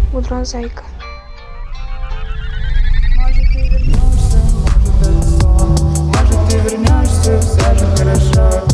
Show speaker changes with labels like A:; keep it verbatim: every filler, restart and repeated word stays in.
A: Мудрая зайка.
B: Может ты вернешься, может это сон, может ты вернешься, все же хорошо.